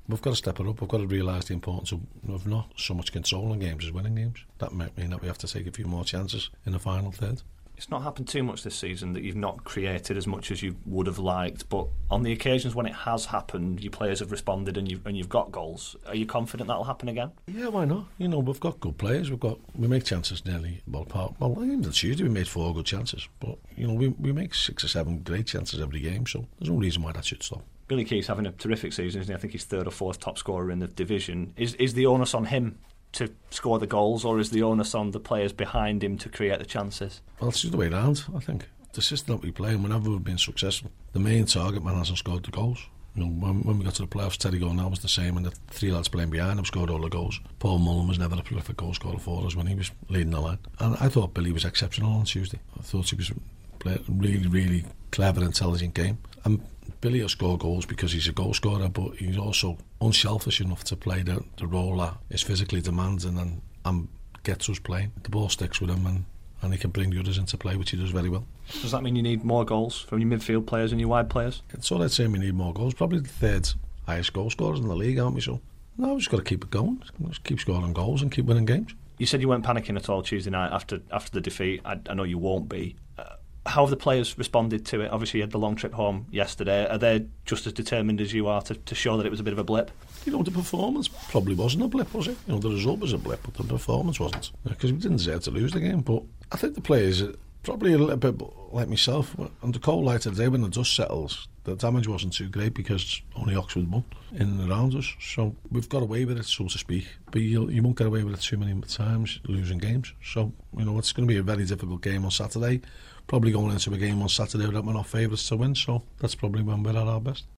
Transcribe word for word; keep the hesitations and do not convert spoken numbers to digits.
we've got to step it up. We've got to realise the importance of, of not so much controlling games as winning games. That might mean that we have to take a few more chances in the final third. It's not happened too much this season that you've not created as much as you would have liked, but on the occasions when it has happened, your players have responded and you've, and you've got goals. Are you confident that'll happen again? Yeah, why not? You know, we've got good players. We've got we make chances nearly well part. Well, even on Tuesday we made four good chances, but you know we we make six or seven great chances every game. So there's no reason why that should stop. Billy Keith's having a terrific season, isn't he? I think he's third or fourth top scorer in the division. Is is the onus on him to score the goals, or is the onus on the players behind him to create the chances? Well, it's just the way around, I think. The system that we play, and whenever we've been successful, the main target man hasn't scored the goals. You know, when, when we got to the playoffs, Teddy Gornell was the same, and the three lads playing behind him scored all the goals. Paul Mullen was never a prolific goal scorer for us when he was leading the line. And I thought Billy was exceptional on Tuesday. I thought he was playing a really, really clever, intelligent game. And Billy will score goals because he's a goal scorer, but he's also unselfish enough to play the, the role that is physically demanding and, and gets us playing. The ball sticks with him and, and he can bring the others into play, which he does very well. Does that mean you need more goals from your midfield players and your wide players? It's all I'd say, we need more goals. Probably the third highest goal scorers in the league, aren't we? So, no, we've just got to keep it going. Just keep scoring goals and keep winning games. You said you weren't panicking at all Tuesday night after after the defeat. I, I know you won't be. Uh, how have the players responded to it? Obviously you had the long trip home yesterday. Are they just as determined as you are to, to show that it was a bit of a blip? You know, the performance probably wasn't a blip, was it? You know, the result was a blip, but the performance wasn't. Because we didn't deserve to lose the game. But I think the players, probably a little bit like myself, under cold light of the day when the dust settles, the damage wasn't too great because only Oxford won in and around us. So we've got away with it, so to speak. But you, you won't get away with it too many times, losing games. So, you know, it's going to be a very difficult game on Saturday. Probably going into a game on Saturday that we're not favourites to win, so that's probably when we're at our best.